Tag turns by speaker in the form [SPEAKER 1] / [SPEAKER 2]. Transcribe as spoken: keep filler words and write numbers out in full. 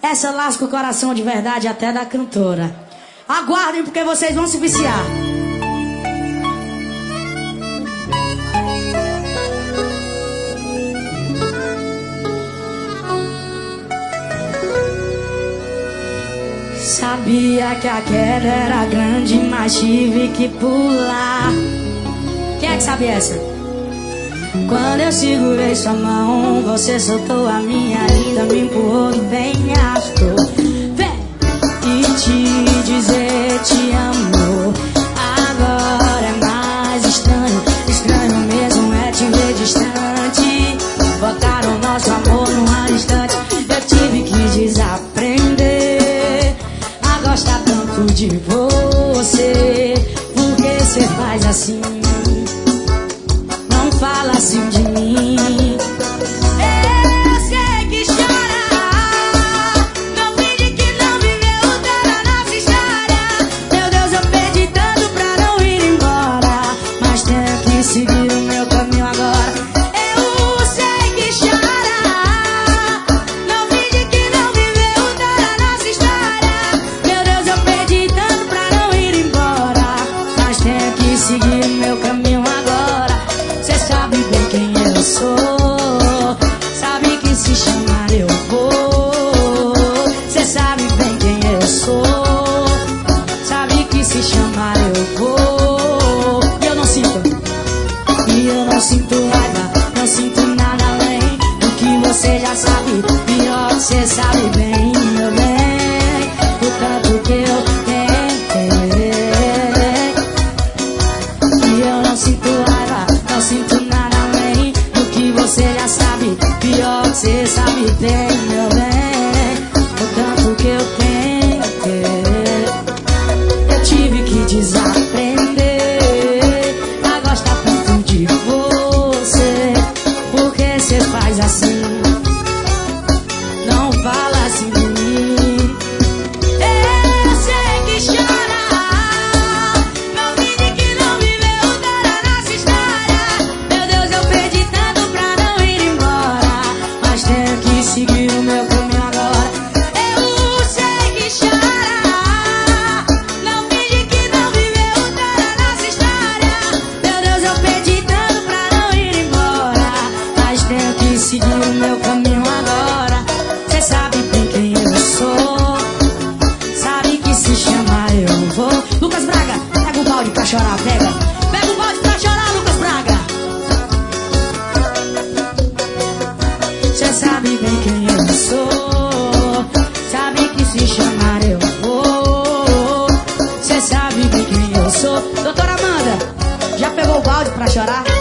[SPEAKER 1] Essa lasca o coração de verdade até da cantora. Aguardem porque vocês vão se viciar. Sabia que a queda era grande, mas tive que pular. Quem é que sabe essa? Quando eu segurei sua mão, você soltou a minha, ainda me empurrou do penhasco. Vem e te dizer te amo. Agora é mais estranho, estranho mesmo é te ver distante. Botaram nosso amor num instante. Eu tive que desaprender a gostar tanto de você. Por que você faz assim? Não fala assim de mim. Eu sei que chora, não finge que não viveu toda a nossa história. Meu Deus, eu perdi tanto pra não ir embora, mas tenho que seguir o meu caminho agora. Eu sei que chora, não finge que não viveu toda a nossa história. Meu Deus, eu perdi tanto pra não ir embora, mas tenho que seguir o meu caminho agora. Cê sabe bem quem eu sou, sabe que se chamar eu vou. Cê sabe bem quem eu sou, sabe que se chamar eu vou. E eu não sinto, e eu não sinto raiva, não sinto nada além do que você já sabe. Pior que cê sabe bem, meu bem, o tanto que eu tentei. E eu não sinto raiva, não sinto nada além do que você já sabe. Pior que cê sabe bem, meu bem, o tanto que eu tentei. Eu tive que desaprender a gostar tanto de você. Por que cê faz assim? Não fala assim de mim. Eu sei que chora, não finge que não viveu toda a nossa história. Meu Deus, eu perdi tanto pra não ir embora, mas tenho que seguir o meu caminho agora. Eu sei que chora, não finge que não viveu toda a nossa história. Meu Deus, eu perdi tanto pra não ir embora, mas tenho que seguir o meu caminho agora. Cê sabe bem quem eu sou, sabe que se chamar eu vou. Lucas Braga, pega o balde pra chorar, pega. Pega o balde pra chorar, Lucas Braga. Cê sabe bem quem eu sou, sabe que se chamar eu vou. Cê sabe bem quem eu sou. Doutora Amanda, já pegou o balde pra chorar?